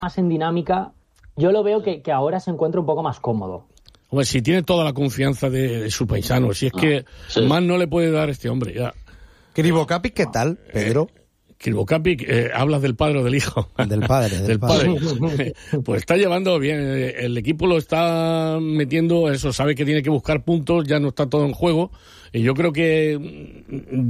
más en dinámica, yo lo veo que ahora se encuentra un poco más cómodo. Hombre, si tiene toda la confianza de su paisano, si es que más no le puede dar este hombre, ya. Krivokapic, ¿qué tal, Pedro? Krivokapic, hablas del padre o del hijo. Del padre. Pues está llevando bien, el equipo lo está metiendo, eso, sabe que tiene que buscar puntos, ya no está todo en juego, y yo creo que,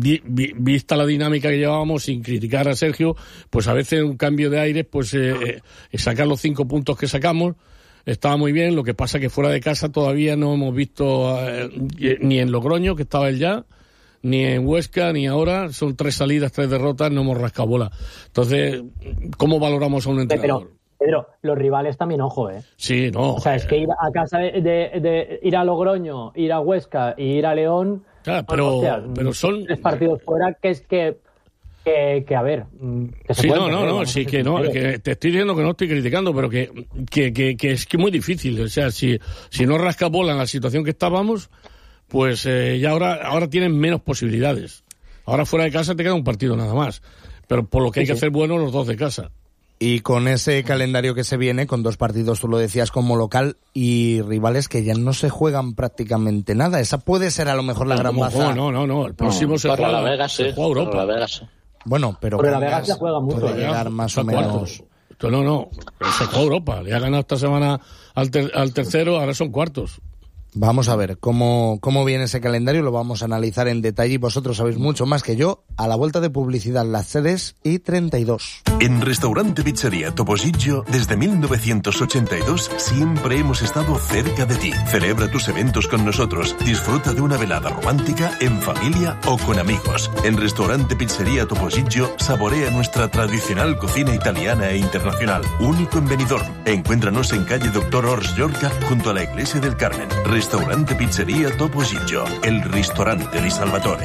vista la dinámica que llevábamos, sin criticar a Sergio, pues a veces un cambio de aire, pues sacar los 5 puntos que sacamos, estaba muy bien. Lo que pasa que fuera de casa todavía no hemos visto ni en Logroño, que estaba él ya, ni en Huesca, ni ahora. Son 3 salidas, 3 derrotas, no hemos rascado bola. Entonces, ¿cómo valoramos a un entrenador? Pero los rivales también, ojo, ¿eh? Sí, no. O sea, es que ir a casa de ir a Logroño, ir a Huesca y ir a León... Claro, pero son... 3 partidos fuera, que es que a ver... Que se sí, puede que te estoy diciendo que no estoy criticando, pero que es que muy difícil. O sea, si no rasca bola en la situación que estábamos, pues ya ahora tienen menos posibilidades. Ahora fuera de casa te queda un partido nada más. Pero por lo que hay que hacer bueno los 2 de casa. Y con ese calendario que se viene, con 2 partidos, tú lo decías, como local y rivales que ya no se juegan prácticamente nada. Esa puede ser a lo mejor la gran baza. No. El próximo se juega la Vega, se juega Europa. La Vega, sí. Bueno, pero la Vega se juega mucho. Puede llegar más o menos. No. Se juega Europa. Le ha ganado esta semana al tercero, ahora son cuartos. Vamos a ver cómo viene ese calendario, lo vamos a analizar en detalle y vosotros sabéis mucho más que yo. A la vuelta de publicidad, las 3:32. En Restaurante Pizzería Topollillo, desde 1982, siempre hemos estado cerca de ti. Celebra tus eventos con nosotros. Disfruta de una velada romántica, en familia o con amigos. En Restaurante Pizzería Topollillo, saborea nuestra tradicional cocina italiana e internacional. Único en Benidorm. Encuéntranos en calle Doctor Ors Llorca, junto a la Iglesia del Carmen. Restaurante Pizzería Topollillo, el ristorante di Salvatore.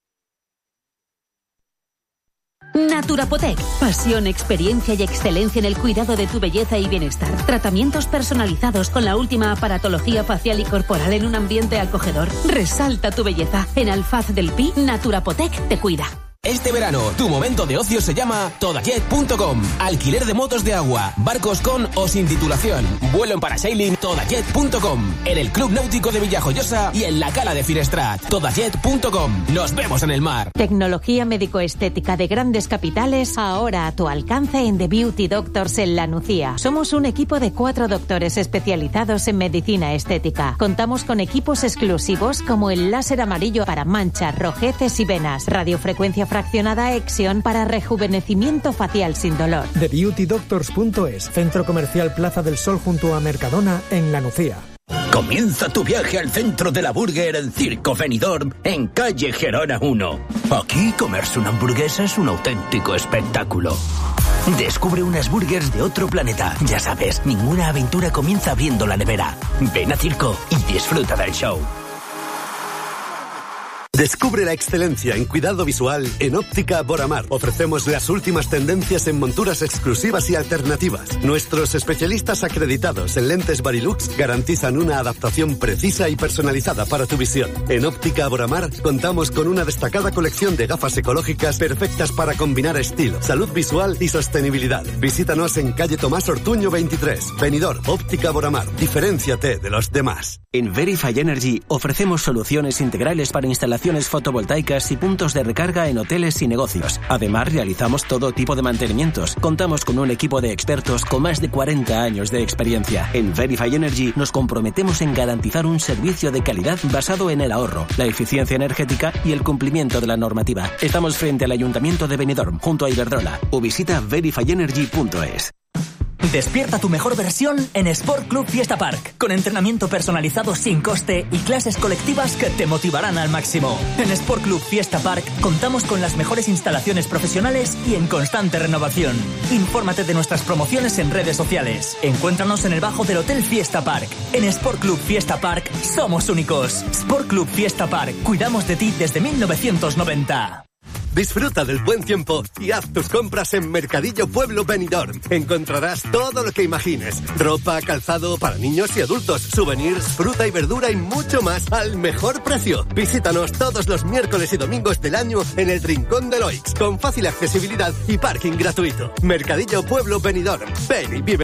Naturapotec. Pasión, experiencia y excelencia en el cuidado de tu belleza y bienestar. Tratamientos personalizados con la última aparatología facial y corporal en un ambiente acogedor. Resalta tu belleza. En Alfaz del Pi, Naturapotec te cuida. Este verano, tu momento de ocio se llama todajet.com. Alquiler de motos de agua, barcos con o sin titulación. Vuelo en parasailing, todajet.com. En el Club Náutico de Villajoyosa y en la Cala de Finestrat. Todajet.com. Nos vemos en el mar. Tecnología médico-estética de grandes capitales, ahora a tu alcance en The Beauty Doctors en La Nucía. Somos un equipo de 4 doctores especializados en medicina estética. Contamos con equipos exclusivos como el láser amarillo para manchas, rojeces y venas, radiofrecuencia fraccionada Exion para rejuvenecimiento facial sin dolor. TheBeautyDoctors.es, Centro Comercial Plaza del Sol junto a Mercadona en La Nucía. Comienza tu viaje al centro de la burger en Circo Benidorm, en calle Gerona 1. Aquí comerse una hamburguesa es un auténtico espectáculo. Descubre unas burgers de otro planeta. Ya sabes, ninguna aventura comienza abriendo la nevera. Ven a Circo y disfruta del show. Descubre la excelencia en cuidado visual en Óptica Boramar. Ofrecemos las últimas tendencias en monturas exclusivas y alternativas. Nuestros especialistas acreditados en lentes Varilux garantizan una adaptación precisa y personalizada para tu visión. En Óptica Boramar contamos con una destacada colección de gafas ecológicas perfectas para combinar estilo, salud visual y sostenibilidad. Visítanos en calle Tomás Ortuño 23. Benidorm, Óptica Boramar. Diferénciate de los demás. En Verify Energy ofrecemos soluciones integrales para instalaciones fotovoltaicas y puntos de recarga en hoteles y negocios. Además, realizamos todo tipo de mantenimientos. Contamos con un equipo de expertos con más de 40 años de experiencia. En Verify Energy nos comprometemos en garantizar un servicio de calidad basado en el ahorro, la eficiencia energética y el cumplimiento de la normativa. Estamos frente al Ayuntamiento de Benidorm, junto a Iberdrola, o visita verifyenergy.es. Despierta tu mejor versión en Sport Club Fiesta Park, con entrenamiento personalizado sin coste y clases colectivas que te motivarán al máximo. En Sport Club Fiesta Park contamos con las mejores instalaciones profesionales y en constante renovación. Infórmate de nuestras promociones en redes sociales. Encuéntranos en el bajo del Hotel Fiesta Park. En Sport Club Fiesta Park somos únicos. Sport Club Fiesta Park, cuidamos de ti desde 1990. Disfruta del buen tiempo y haz tus compras en Mercadillo Pueblo Benidorm. Encontrarás todo lo que imagines. Ropa, calzado para niños y adultos, souvenirs, fruta y verdura y mucho más al mejor precio. Visítanos todos los miércoles y domingos del año en el Rincón de Loix, con fácil accesibilidad y parking gratuito. Mercadillo Pueblo Benidorm. Ven y vive